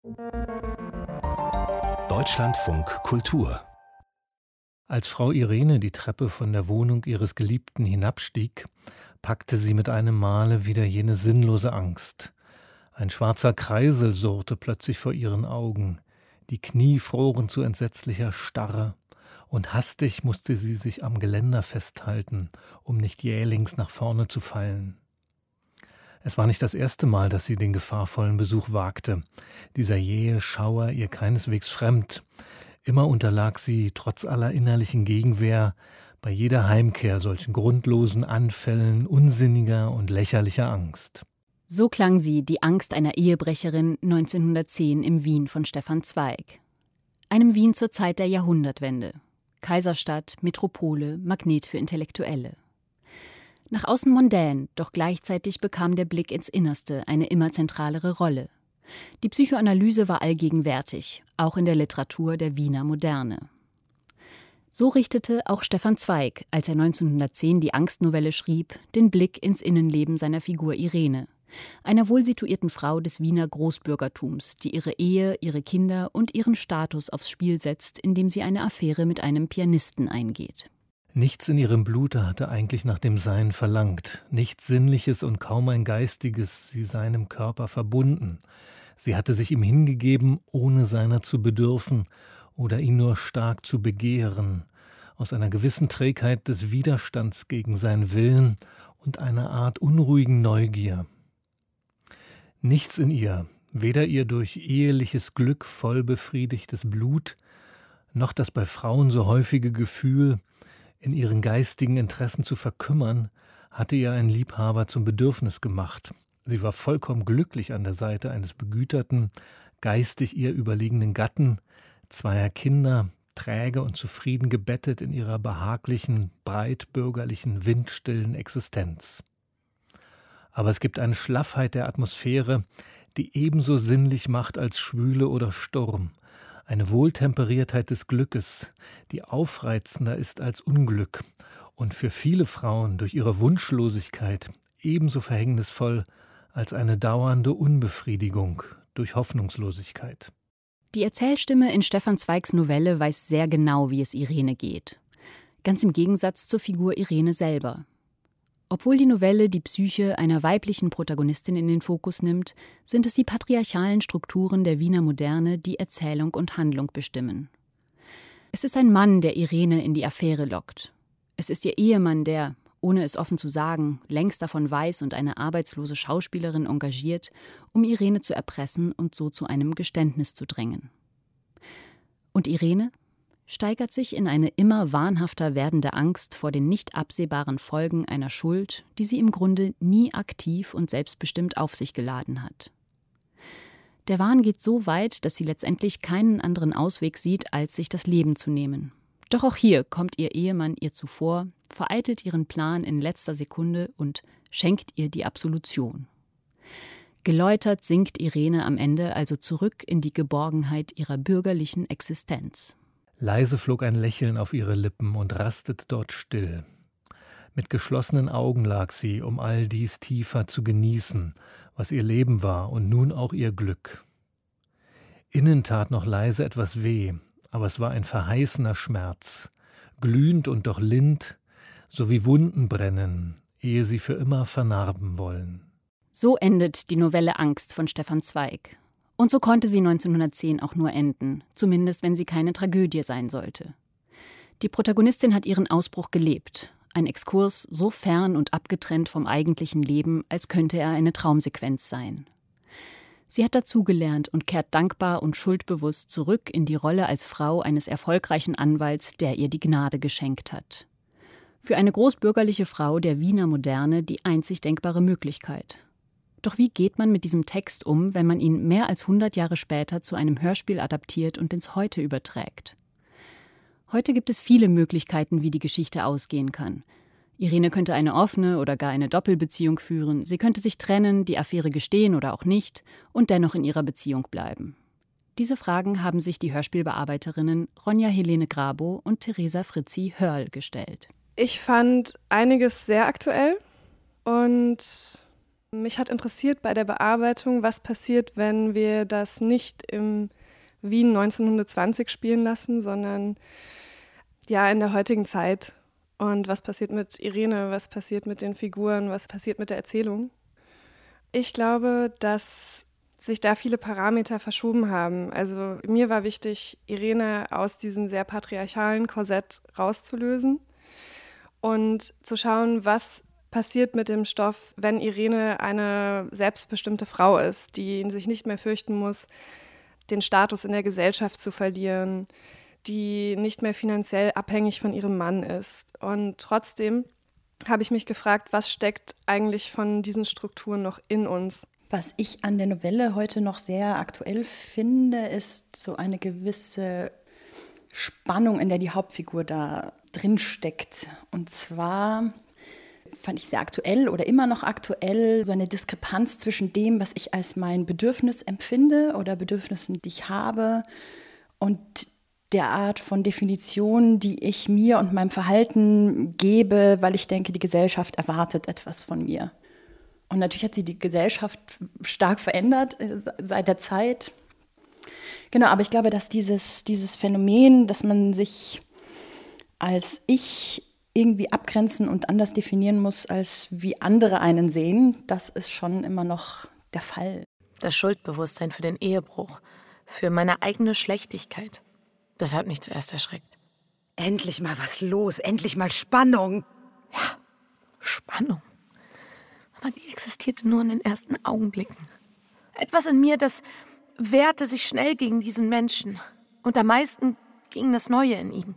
Deutschlandfunk Kultur. Als Frau Irene die Treppe von der Wohnung ihres Geliebten hinabstieg, packte sie mit einem Male wieder jene sinnlose Angst. Ein schwarzer Kreisel surrte plötzlich vor ihren Augen, die Knie froren zu entsetzlicher Starre, und hastig musste sie sich am Geländer festhalten, um nicht jählings nach vorne zu fallen. Es war nicht das erste Mal, dass sie den gefahrvollen Besuch wagte. Dieser jähe Schauer ihr keineswegs fremd. Immer unterlag sie, trotz aller innerlichen Gegenwehr, bei jeder Heimkehr solchen grundlosen Anfällen unsinniger und lächerlicher Angst. So klang sie, die Angst einer Ehebrecherin, 1910 im Wien von Stefan Zweig. Einem Wien zur Zeit der Jahrhundertwende. Kaiserstadt, Metropole, Magnet für Intellektuelle. Nach außen mondän, doch gleichzeitig bekam der Blick ins Innerste eine immer zentralere Rolle. Die Psychoanalyse war allgegenwärtig, auch in der Literatur der Wiener Moderne. So richtete auch Stefan Zweig, als er 1910 die Angstnovelle schrieb, den Blick ins Innenleben seiner Figur Irene, einer wohlsituierten Frau des Wiener Großbürgertums, die ihre Ehe, ihre Kinder und ihren Status aufs Spiel setzt, indem sie eine Affäre mit einem Pianisten eingeht. Nichts in ihrem Blute hatte eigentlich nach dem Sein verlangt, nichts Sinnliches und kaum ein Geistiges sie seinem Körper verbunden. Sie hatte sich ihm hingegeben, ohne seiner zu bedürfen oder ihn nur stark zu begehren, aus einer gewissen Trägheit des Widerstands gegen seinen Willen und einer Art unruhigen Neugier. Nichts in ihr, weder ihr durch eheliches Glück voll befriedigtes Blut, noch das bei Frauen so häufige Gefühl, in ihren geistigen Interessen zu verkümmern, hatte ihr ein Liebhaber zum Bedürfnis gemacht. Sie war vollkommen glücklich an der Seite eines begüterten, geistig ihr überlegenen Gatten, zweier Kinder, träge und zufrieden gebettet in ihrer behaglichen, breitbürgerlichen, windstillen Existenz. Aber es gibt eine Schlaffheit der Atmosphäre, die ebenso sinnlich macht als Schwüle oder Sturm. Eine Wohltemperiertheit des Glückes, die aufreizender ist als Unglück und für viele Frauen durch ihre Wunschlosigkeit ebenso verhängnisvoll als eine dauernde Unbefriedigung durch Hoffnungslosigkeit. Die Erzählstimme in Stefan Zweigs Novelle weiß sehr genau, wie es Irene geht. Ganz im Gegensatz zur Figur Irene selber. Obwohl die Novelle die Psyche einer weiblichen Protagonistin in den Fokus nimmt, sind es die patriarchalen Strukturen der Wiener Moderne, die Erzählung und Handlung bestimmen. Es ist ein Mann, der Irene in die Affäre lockt. Es ist ihr Ehemann, der, ohne es offen zu sagen, längst davon weiß und eine arbeitslose Schauspielerin engagiert, um Irene zu erpressen und so zu einem Geständnis zu drängen. Und Irene steigert sich in eine immer wahnhafter werdende Angst vor den nicht absehbaren Folgen einer Schuld, die sie im Grunde nie aktiv und selbstbestimmt auf sich geladen hat. Der Wahn geht so weit, dass sie letztendlich keinen anderen Ausweg sieht, als sich das Leben zu nehmen. Doch auch hier kommt ihr Ehemann ihr zuvor, vereitelt ihren Plan in letzter Sekunde und schenkt ihr die Absolution. Geläutert sinkt Irene am Ende also zurück in die Geborgenheit ihrer bürgerlichen Existenz. Leise flog ein Lächeln auf ihre Lippen und rastete dort still. Mit geschlossenen Augen lag sie, um all dies tiefer zu genießen, was ihr Leben war und nun auch ihr Glück. Innen tat noch leise etwas weh, aber es war ein verheißener Schmerz, glühend und doch lind, so wie Wunden brennen, ehe sie für immer vernarben wollen. So endet die Novelle Angst von Stefan Zweig. Und so konnte sie 1910 auch nur enden, zumindest wenn sie keine Tragödie sein sollte. Die Protagonistin hat ihren Ausbruch gelebt, ein Exkurs so fern und abgetrennt vom eigentlichen Leben, als könnte er eine Traumsequenz sein. Sie hat dazugelernt und kehrt dankbar und schuldbewusst zurück in die Rolle als Frau eines erfolgreichen Anwalts, der ihr die Gnade geschenkt hat. Für eine großbürgerliche Frau der Wiener Moderne die einzig denkbare Möglichkeit. Doch wie geht man mit diesem Text um, wenn man ihn mehr als 100 Jahre später zu einem Hörspiel adaptiert und ins Heute überträgt? Heute gibt es viele Möglichkeiten, wie die Geschichte ausgehen kann. Irene könnte eine offene oder gar eine Doppelbeziehung führen, sie könnte sich trennen, die Affäre gestehen oder auch nicht und dennoch in ihrer Beziehung bleiben. Diese Fragen haben sich die Hörspielbearbeiterinnen Ronja Helene Grabow und Theresa Fritzi Hörl gestellt. Ich fand einiges sehr aktuell und Mich hat interessiert bei der Bearbeitung, was passiert, wenn wir das nicht im Wien 1920 spielen lassen, sondern ja in der heutigen Zeit. Und was passiert mit Irene, was passiert mit den Figuren, was passiert mit der Erzählung? Ich glaube, dass sich da viele Parameter verschoben haben. Also mir war wichtig, Irene aus diesem sehr patriarchalen Korsett rauszulösen und zu schauen, was passiert mit dem Stoff, wenn Irene eine selbstbestimmte Frau ist, die sich nicht mehr fürchten muss, den Status in der Gesellschaft zu verlieren, die nicht mehr finanziell abhängig von ihrem Mann ist. Und trotzdem habe ich mich gefragt, was steckt eigentlich von diesen Strukturen noch in uns? Was ich an der Novelle heute noch sehr aktuell finde, ist so eine gewisse Spannung, in der die Hauptfigur da drin steckt. Und zwar fand ich sehr aktuell oder immer noch aktuell so eine Diskrepanz zwischen dem, was ich als mein Bedürfnis empfinde oder Bedürfnissen, die ich habe, und der Art von Definition, die ich mir und meinem Verhalten gebe, weil ich denke, die Gesellschaft erwartet etwas von mir. Und natürlich hat sie die Gesellschaft stark verändert seit der Zeit. Genau, aber ich glaube, dass dieses Phänomen, dass man sich als Ich irgendwie abgrenzen und anders definieren muss, als wie andere einen sehen, das ist schon immer noch der Fall. Das Schuldbewusstsein für den Ehebruch, für meine eigene Schlechtigkeit, das hat mich zuerst erschreckt. Endlich mal was los, endlich mal Spannung. Ja, Spannung. Aber die existierte nur in den ersten Augenblicken. Etwas in mir, das wehrte sich schnell gegen diesen Menschen. Und am meisten ging das Neue in ihm.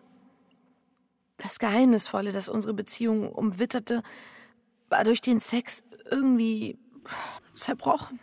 Das Geheimnisvolle, das unsere Beziehung umwitterte, war durch den Sex irgendwie zerbrochen.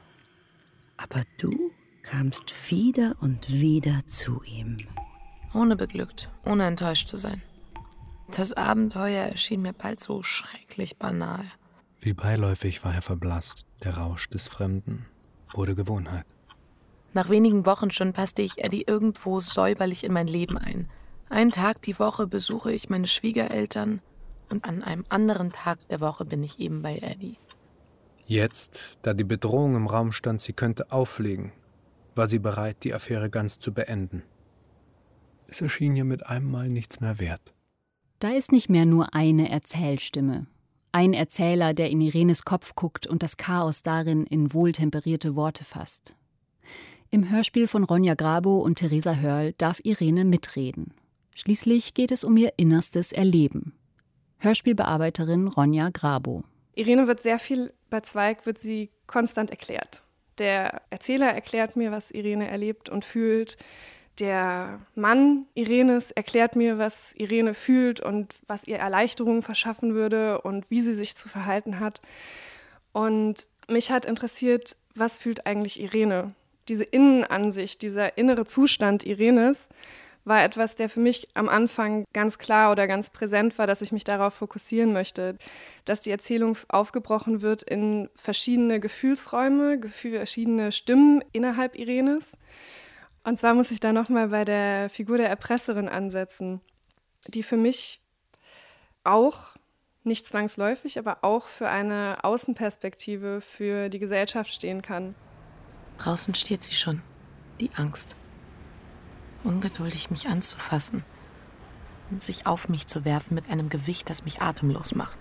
Aber du kamst wieder und wieder zu ihm. Ohne beglückt, ohne enttäuscht zu sein. Das Abenteuer erschien mir bald so schrecklich banal. Wie beiläufig war er verblasst. Der Rausch des Fremden wurde Gewohnheit. Nach wenigen Wochen schon passte ich Eddie irgendwo säuberlich in mein Leben ein. Einen Tag die Woche besuche ich meine Schwiegereltern und an einem anderen Tag der Woche bin ich eben bei Eddie. Jetzt, da die Bedrohung im Raum stand, sie könnte auflegen, war sie bereit, die Affäre ganz zu beenden. Es erschien ihr mit einem Mal nichts mehr wert. Da ist nicht mehr nur eine Erzählstimme. Ein Erzähler, der in Irenes Kopf guckt und das Chaos darin in wohltemperierte Worte fasst. Im Hörspiel von Ronja Grabow und Theresa Hörl darf Irene mitreden. Schließlich geht es um ihr innerstes Erleben. Hörspielbearbeiterin Ronja Grabow. Irene wird sehr viel, bei Zweig wird sie konstant erklärt. Der Erzähler erklärt mir, was Irene erlebt und fühlt. Der Mann Irenes erklärt mir, was Irene fühlt und was ihr Erleichterung verschaffen würde und wie sie sich zu verhalten hat. Und mich hat interessiert, was fühlt eigentlich Irene? Diese Innenansicht, dieser innere Zustand Irenes war etwas, der für mich am Anfang ganz klar oder ganz präsent war, dass ich mich darauf fokussieren möchte, dass die Erzählung aufgebrochen wird in verschiedene Gefühlsräume, verschiedene Stimmen innerhalb Irenes. Und zwar muss ich da nochmal bei der Figur der Erpresserin ansetzen, die für mich auch, nicht zwangsläufig, aber auch für eine Außenperspektive für die Gesellschaft stehen kann. Draußen steht sie schon, die Angst. Ungeduldig, mich anzufassen und sich auf mich zu werfen mit einem Gewicht, das mich atemlos macht.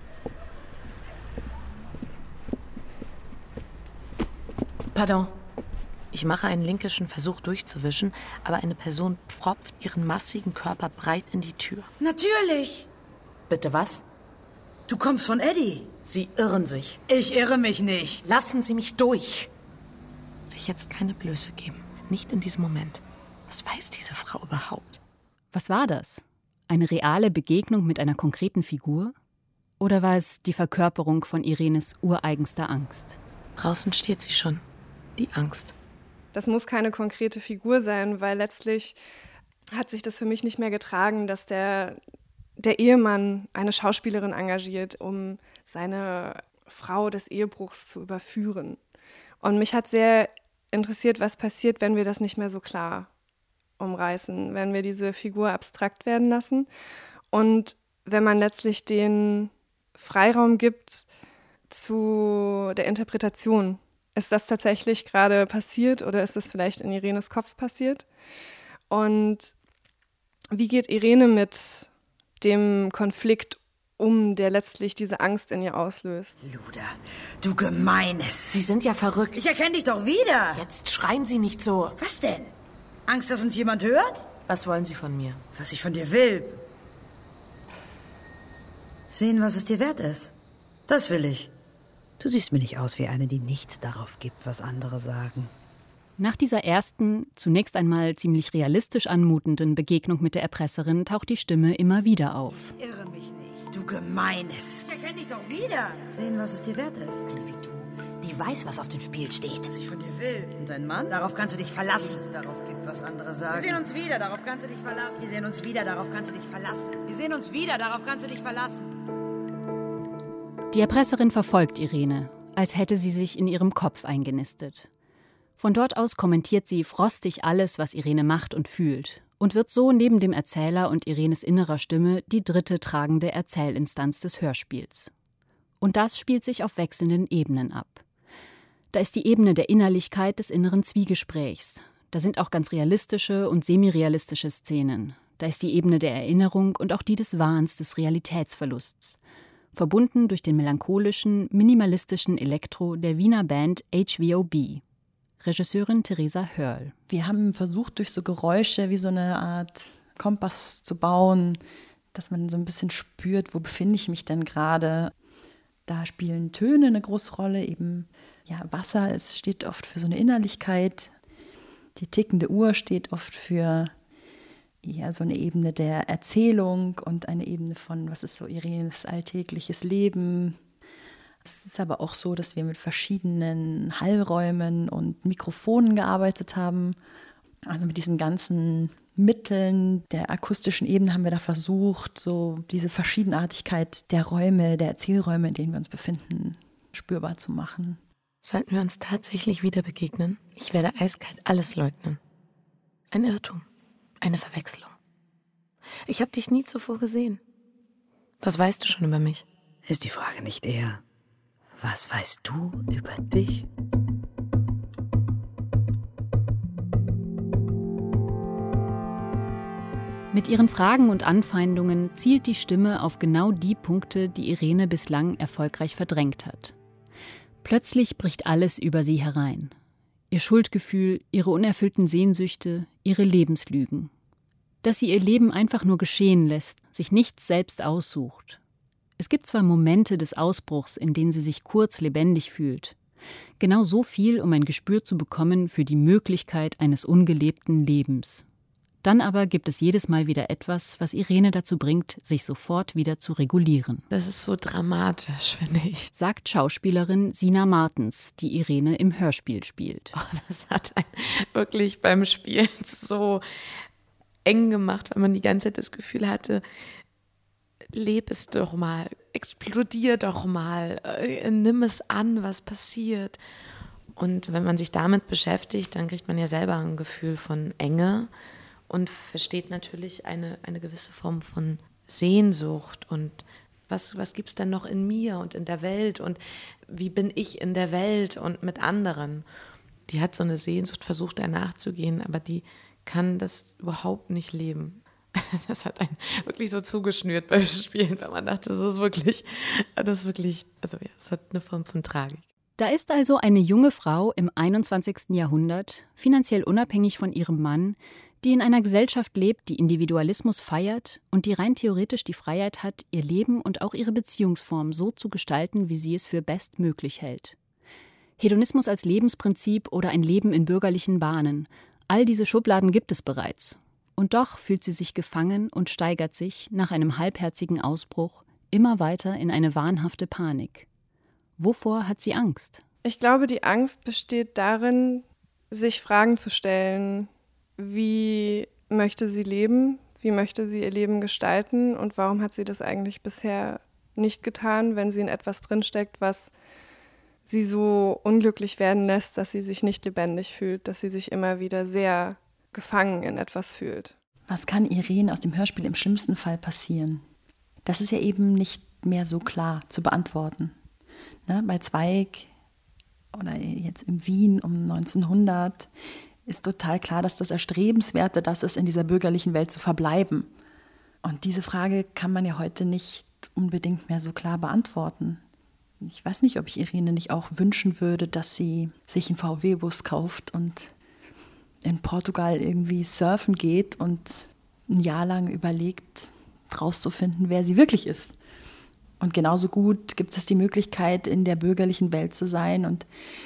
Pardon. Ich mache einen linkischen Versuch durchzuwischen, aber eine Person pfropft ihren massigen Körper breit in die Tür. Natürlich. Bitte was? Du kommst von Eddie. Sie irren sich. Ich irre mich nicht. Lassen Sie mich durch. Sich jetzt keine Blöße geben. Nicht in diesem Moment. Was weiß diese Frau überhaupt? Was war das? Eine reale Begegnung mit einer konkreten Figur? Oder war es die Verkörperung von Irenes ureigenster Angst? Draußen steht sie schon. Die Angst. Das muss keine konkrete Figur sein, weil letztlich hat sich das für mich nicht mehr getragen, dass der Ehemann eine Schauspielerin engagiert, um seine Frau des Ehebruchs zu überführen. Und mich hat sehr interessiert, was passiert, wenn wir das nicht mehr so klar umreißen, wenn wir diese Figur abstrakt werden lassen und wenn man letztlich den Freiraum gibt, zu der Interpretation. Ist das tatsächlich gerade passiert oder ist das vielleicht in Irenes Kopf passiert? Und wie geht Irene mit dem Konflikt um, der letztlich diese Angst in ihr auslöst? Luda, du Gemeines. Sie sind ja verrückt. Ich erkenne dich doch wieder. Jetzt schreien Sie nicht so. Was denn? Angst, dass uns jemand hört? Was wollen Sie von mir? Was ich von dir will. Sehen, was es dir wert ist. Das will ich. Du siehst mir nicht aus wie eine, die nichts darauf gibt, was andere sagen. Nach dieser ersten, zunächst einmal ziemlich realistisch anmutenden Begegnung mit der Erpresserin taucht die Stimme immer wieder auf. Irre mich nicht, du Gemeines. Ich erkenne dich doch wieder. Sehen, was es dir wert ist. Eine wie du, die weiß, was auf dem Spiel steht. Was ich von dir will. Und dein Mann? Darauf kannst du dich verlassen. Nichts darauf gibt, was andere sagen. Wir sehen uns wieder, darauf kannst du dich verlassen. Wir sehen uns wieder, darauf kannst du dich verlassen. Wir sehen uns wieder, darauf kannst du dich verlassen. Die Erpresserin verfolgt Irene, als hätte sie sich in ihrem Kopf eingenistet. Von dort aus kommentiert sie frostig alles, was Irene macht und fühlt, und wird so neben dem Erzähler und Irenes innerer Stimme die dritte tragende Erzählinstanz des Hörspiels. Und das spielt sich auf wechselnden Ebenen ab. Da ist die Ebene der Innerlichkeit des inneren Zwiegesprächs. Da sind auch ganz realistische und semirealistische Szenen. Da ist die Ebene der Erinnerung und auch die des Wahns des Realitätsverlusts. Verbunden durch den melancholischen, minimalistischen Elektro der Wiener Band HVOB. Regisseurin Theresa Hörl. Wir haben versucht, durch so Geräusche wie so eine Art Kompass zu bauen, dass man so ein bisschen spürt, wo befinde ich mich denn gerade. Da spielen Töne eine große Rolle, eben Wasser, es steht oft für so eine Innerlichkeit. Die tickende Uhr steht oft für so eine Ebene der Erzählung und eine Ebene von, was ist so Irenes alltägliches Leben. Es ist aber auch so, dass wir mit verschiedenen Hallräumen und Mikrofonen gearbeitet haben. Also mit diesen ganzen Mitteln der akustischen Ebene haben wir da versucht, so diese Verschiedenartigkeit der Räume, der Erzählräume, in denen wir uns befinden, spürbar zu machen. Sollten wir uns tatsächlich wieder begegnen? Ich werde eiskalt alles leugnen. Ein Irrtum. Eine Verwechslung. Ich habe dich nie zuvor gesehen. Was weißt du schon über mich? Ist die Frage nicht eher, was weißt du über dich? Mit ihren Fragen und Anfeindungen zielt die Stimme auf genau die Punkte, die Irene bislang erfolgreich verdrängt hat. Plötzlich bricht alles über sie herein. Ihr Schuldgefühl, ihre unerfüllten Sehnsüchte, ihre Lebenslügen. Dass sie ihr Leben einfach nur geschehen lässt, sich nichts selbst aussucht. Es gibt zwar Momente des Ausbruchs, in denen sie sich kurz lebendig fühlt. Genau so viel, um ein Gespür zu bekommen für die Möglichkeit eines ungelebten Lebens. Dann aber gibt es jedes Mal wieder etwas, was Irene dazu bringt, sich sofort wieder zu regulieren. Das ist so dramatisch, finde ich. Sagt Schauspielerin Sina Martens, die Irene im Hörspiel spielt. Oh, das hat einen wirklich beim Spielen so eng gemacht, weil man die ganze Zeit das Gefühl hatte, leb es doch mal, explodier doch mal, nimm es an, was passiert. Und wenn man sich damit beschäftigt, dann kriegt man ja selber ein Gefühl von Enge und versteht natürlich eine gewisse Form von Sehnsucht und was gibt es denn noch in mir und in der Welt und wie bin ich in der Welt und mit anderen. Die hat so eine Sehnsucht, versucht danach zu gehen, aber die kann das überhaupt nicht leben. Das hat einen wirklich so zugeschnürt beim Spielen, weil man dachte, das ist wirklich, also ja, es hat eine Form von Tragik. Da ist also eine junge Frau im 21. Jahrhundert, finanziell unabhängig von ihrem Mann, die in einer Gesellschaft lebt, die Individualismus feiert und die rein theoretisch die Freiheit hat, ihr Leben und auch ihre Beziehungsform so zu gestalten, wie sie es für bestmöglich hält. Hedonismus als Lebensprinzip oder ein Leben in bürgerlichen Bahnen, all diese Schubladen gibt es bereits. Und doch fühlt sie sich gefangen und steigert sich, nach einem halbherzigen Ausbruch, immer weiter in eine wahnhafte Panik. Wovor hat sie Angst? Ich glaube, die Angst besteht darin, sich Fragen zu stellen. Wie möchte sie leben? Wie möchte sie ihr Leben gestalten? Und warum hat sie das eigentlich bisher nicht getan, wenn sie in etwas drinsteckt, was sie so unglücklich werden lässt, dass sie sich nicht lebendig fühlt, dass sie sich immer wieder sehr gefangen in etwas fühlt. Was kann Irene aus dem Hörspiel im schlimmsten Fall passieren? Das ist ja eben nicht mehr so klar zu beantworten. Bei Zweig oder jetzt in Wien um 1900 ist total klar, dass das Erstrebenswerte das ist, in dieser bürgerlichen Welt zu verbleiben. Und diese Frage kann man ja heute nicht unbedingt mehr so klar beantworten. Ich weiß nicht, ob ich Irene nicht auch wünschen würde, dass sie sich einen VW-Bus kauft und in Portugal irgendwie surfen geht und ein Jahr lang überlegt, rauszufinden, wer sie wirklich ist. Und genauso gut gibt es die Möglichkeit, in der bürgerlichen Welt zu sein und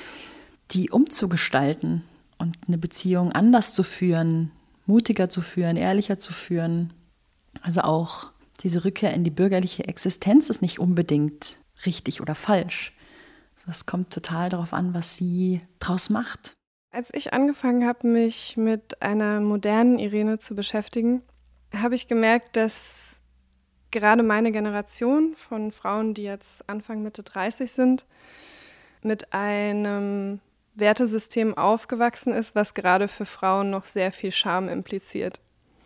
die umzugestalten und eine Beziehung anders zu führen, mutiger zu führen, ehrlicher zu führen. Also auch diese Rückkehr in die bürgerliche Existenz ist nicht unbedingt richtig oder falsch. Es kommt total darauf an, was sie draus macht. Als ich angefangen habe, mich mit einer modernen Irene zu beschäftigen, habe ich gemerkt, dass gerade meine Generation von Frauen, die jetzt Anfang Mitte 30 sind, mit einem Wertesystem aufgewachsen ist, was gerade für Frauen noch sehr viel Scham impliziert.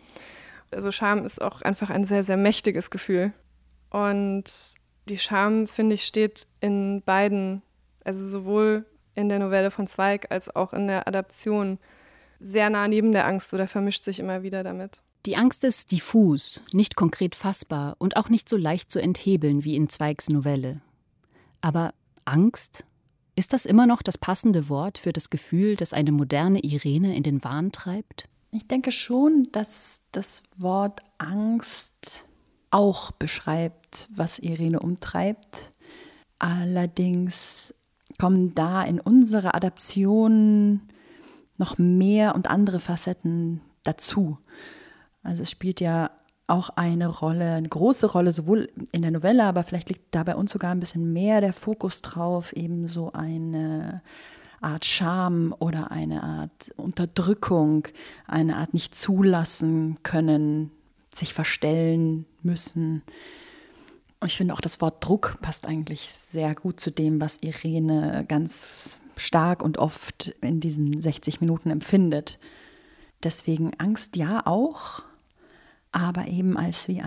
Also Scham ist auch einfach ein sehr, sehr mächtiges Gefühl. Und die Scham, finde ich, steht in beiden, also sowohl in der Novelle von Zweig als auch in der Adaption, sehr nah neben der Angst oder vermischt sich immer wieder damit. Die Angst ist diffus, nicht konkret fassbar und auch nicht so leicht zu enthebeln wie in Zweigs Novelle. Aber Angst? Ist das immer noch das passende Wort für das Gefühl, das eine moderne Irene in den Wahn treibt? Ich denke schon, dass das Wort Angst auch beschreibt, was Irene umtreibt. Allerdings kommen da in unserer Adaption noch mehr und andere Facetten dazu. Also es spielt ja auch eine große Rolle, sowohl in der Novelle, aber vielleicht liegt da bei uns sogar ein bisschen mehr der Fokus drauf, eben so eine Art Scham oder eine Art Unterdrückung, eine Art nicht zulassen können, sich verstellen müssen. Und ich finde auch das Wort Druck passt eigentlich sehr gut zu dem, was Irene ganz stark und oft in diesen 60 Minuten empfindet. Deswegen Angst ja auch, aber eben als wie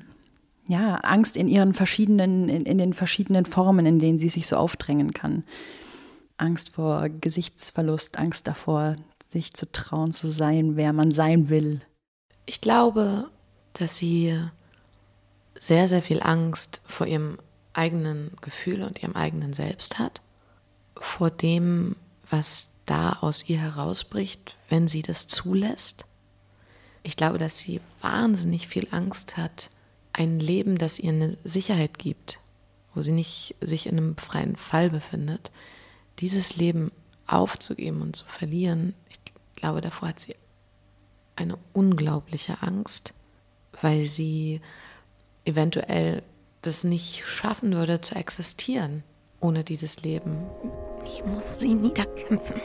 Angst in den verschiedenen Formen, in denen sie sich so aufdrängen kann. Angst vor Gesichtsverlust, Angst davor, sich zu trauen, zu sein, wer man sein will. Ich glaube, dass sie sehr, sehr viel Angst vor ihrem eigenen Gefühl und ihrem eigenen Selbst hat, vor dem, was da aus ihr herausbricht, wenn sie das zulässt. Ich glaube, dass sie wahnsinnig viel Angst hat, ein Leben, das ihr eine Sicherheit gibt, wo sie nicht sich in einem freien Fall befindet, dieses Leben aufzugeben und zu verlieren. Ich glaube, davor hat sie eine unglaubliche Angst, weil sie eventuell das nicht schaffen würde, zu existieren ohne dieses Leben. Ich muss sie niederkämpfen.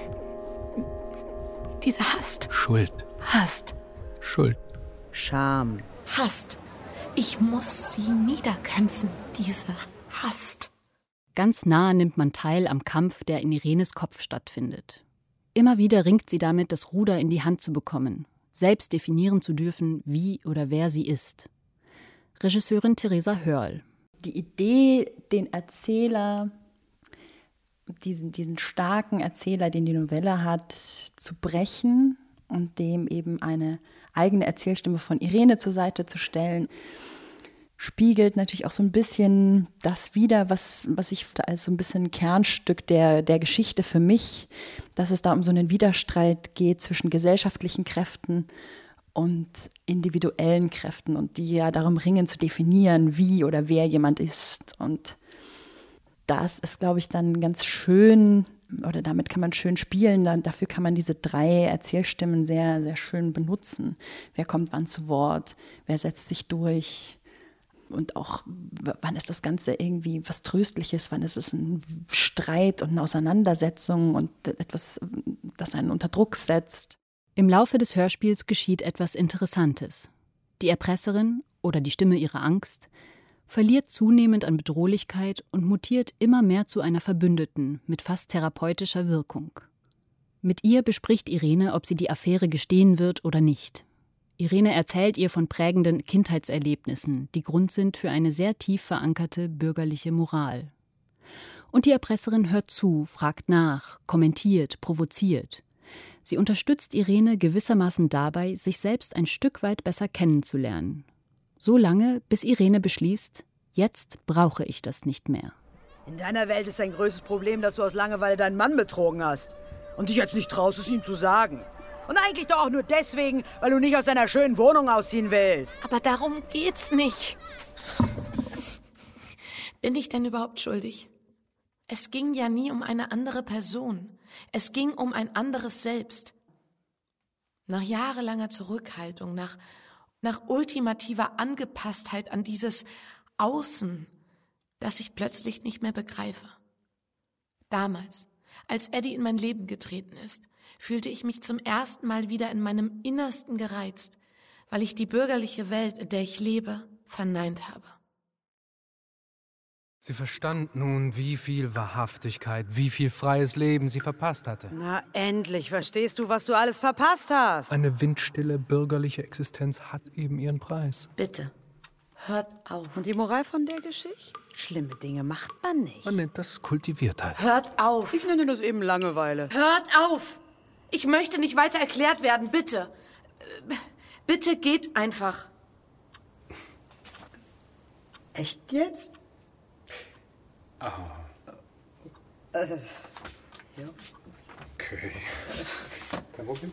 Diese Hast. Schuld. Hast. Schuld. Scham. Hast. Ich muss sie niederkämpfen, diese Hast. Ganz nah nimmt man teil am Kampf, der in Irenes Kopf stattfindet. Immer wieder ringt sie damit, das Ruder in die Hand zu bekommen, selbst definieren zu dürfen, wie oder wer sie ist. Regisseurin Theresa Hörl. Die Idee, den Erzähler, diesen starken Erzähler, den die Novelle hat, zu brechen und dem eben eine eigene Erzählstimme von Irene zur Seite zu stellen, spiegelt natürlich auch so ein bisschen das wider, was ich als so ein bisschen Kernstück der Geschichte für mich, dass es da um so einen Widerstreit geht zwischen gesellschaftlichen Kräften und individuellen Kräften und die ja darum ringen zu definieren, wie oder wer jemand ist. Und das ist, glaube ich, dann ganz schön, oder damit kann man schön spielen, dafür kann man diese 3 Erzählstimmen sehr, sehr schön benutzen. Wer kommt wann zu Wort, wer setzt sich durch und auch, wann ist das Ganze irgendwie was Tröstliches, wann ist es ein Streit und eine Auseinandersetzung und etwas, das einen unter Druck setzt. Im Laufe des Hörspiels geschieht etwas Interessantes. Die Erpresserin oder die Stimme ihrer Angst verliert zunehmend an Bedrohlichkeit und mutiert immer mehr zu einer Verbündeten mit fast therapeutischer Wirkung. Mit ihr bespricht Irene, ob sie die Affäre gestehen wird oder nicht. Irene erzählt ihr von prägenden Kindheitserlebnissen, die Grund sind für eine sehr tief verankerte bürgerliche Moral. Und die Erpresserin hört zu, fragt nach, kommentiert, provoziert. Sie unterstützt Irene gewissermaßen dabei, sich selbst ein Stück weit besser kennenzulernen. So lange, bis Irene beschließt, jetzt brauche ich das nicht mehr. In deiner Welt ist dein größtes Problem, dass du aus Langeweile deinen Mann betrogen hast. Und dich jetzt nicht traust, es ihm zu sagen. Und eigentlich doch auch nur deswegen, weil du nicht aus deiner schönen Wohnung ausziehen willst. Aber darum geht's nicht. Bin ich denn überhaupt schuldig? Es ging ja nie um eine andere Person. Es ging um ein anderes Selbst. Nach jahrelanger Zurückhaltung, nach ultimativer Angepasstheit an dieses Außen, das ich plötzlich nicht mehr begreife. Damals, als Eddie in mein Leben getreten ist, fühlte ich mich zum ersten Mal wieder in meinem Innersten gereizt, weil ich die bürgerliche Welt, in der ich lebe, verneint habe. Sie verstand nun, wie viel Wahrhaftigkeit, wie viel freies Leben sie verpasst hatte. Na, endlich verstehst du, was du alles verpasst hast. Eine windstille bürgerliche Existenz hat eben ihren Preis. Bitte, hört auf. Und die Moral von der Geschichte? Schlimme Dinge macht man nicht. Man nennt das Kultiviertheit. Hört auf. Ich nenne das eben Langeweile. Hört auf. Ich möchte nicht weiter erklärt werden, bitte. Bitte geht einfach. Echt jetzt? Ja. Okay. Kein Problem.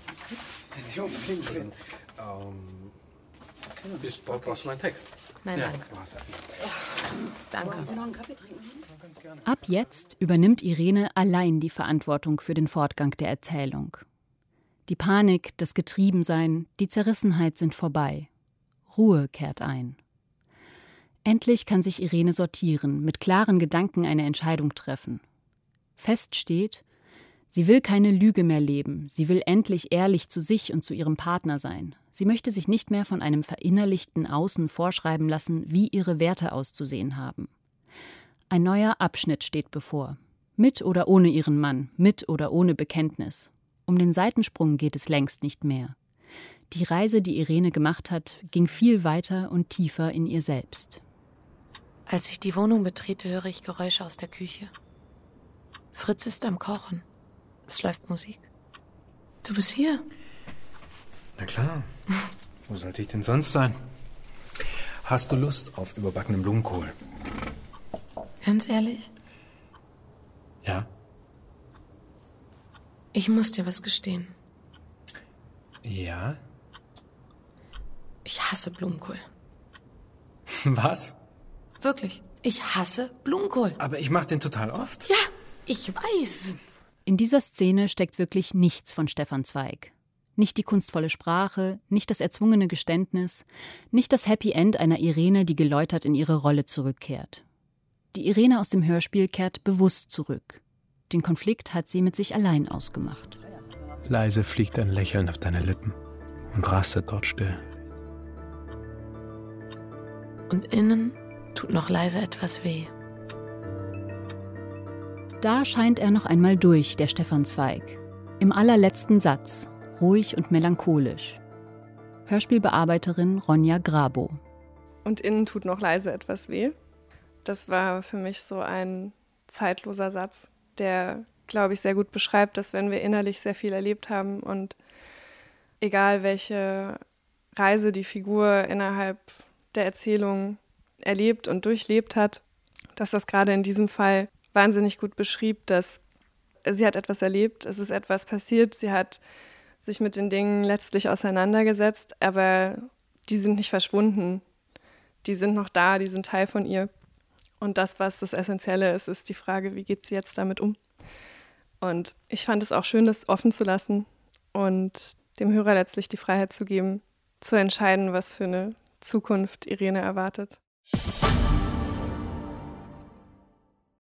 Brauchst du meinen Text? Nein, ja. nein. Danke. Wollen wir noch einen Kaffee trinken? Ab jetzt übernimmt Irene allein die Verantwortung für den Fortgang der Erzählung. Die Panik, das Getriebensein, die Zerrissenheit sind vorbei. Ruhe kehrt ein. Endlich kann sich Irene sortieren, mit klaren Gedanken eine Entscheidung treffen. Fest steht, sie will keine Lüge mehr leben, sie will endlich ehrlich zu sich und zu ihrem Partner sein. Sie möchte sich nicht mehr von einem verinnerlichten Außen vorschreiben lassen, wie ihre Werte auszusehen haben. Ein neuer Abschnitt steht bevor. Mit oder ohne ihren Mann, mit oder ohne Bekenntnis. Um den Seitensprung geht es längst nicht mehr. Die Reise, die Irene gemacht hat, ging viel weiter und tiefer in ihr selbst. Als ich die Wohnung betrete, höre ich Geräusche aus der Küche. Fritz ist am Kochen. Es läuft Musik. Du bist hier? Na klar. Wo sollte ich denn sonst sein? Hast du Lust auf überbackenen Blumenkohl? Ganz ehrlich? Ja. Ich muss dir was gestehen. Ja? Ich hasse Blumenkohl. Was? Wirklich. Ich hasse Blumenkohl. Aber ich mache den total oft. Ja, ich weiß. In dieser Szene steckt wirklich nichts von Stefan Zweig. Nicht die kunstvolle Sprache, nicht das erzwungene Geständnis, nicht das Happy End einer Irene, die geläutert in ihre Rolle zurückkehrt. Die Irene aus dem Hörspiel kehrt bewusst zurück. Den Konflikt hat sie mit sich allein ausgemacht. Leise fliegt ein Lächeln auf deine Lippen und rastet dort still. Und innen tut noch leise etwas weh. Da scheint er noch einmal durch, der Stefan Zweig. Im allerletzten Satz, ruhig und melancholisch. Hörspielbearbeiterin Ronja Grabo. Und innen tut noch leise etwas weh. Das war für mich so ein zeitloser Satz, der, glaube ich, sehr gut beschreibt, dass wenn wir innerlich sehr viel erlebt haben und egal welche Reise die Figur innerhalb der Erzählung erlebt und durchlebt hat, dass das gerade in diesem Fall wahnsinnig gut beschrieb, dass sie hat etwas erlebt, es ist etwas passiert, sie hat sich mit den Dingen letztlich auseinandergesetzt, aber die sind nicht verschwunden, die sind noch da, die sind Teil von ihr. Und das, was das Essentielle ist, ist die Frage, wie geht sie jetzt damit um? Und ich fand es auch schön, das offen zu lassen und dem Hörer letztlich die Freiheit zu geben, zu entscheiden, was für eine Zukunft Irene erwartet.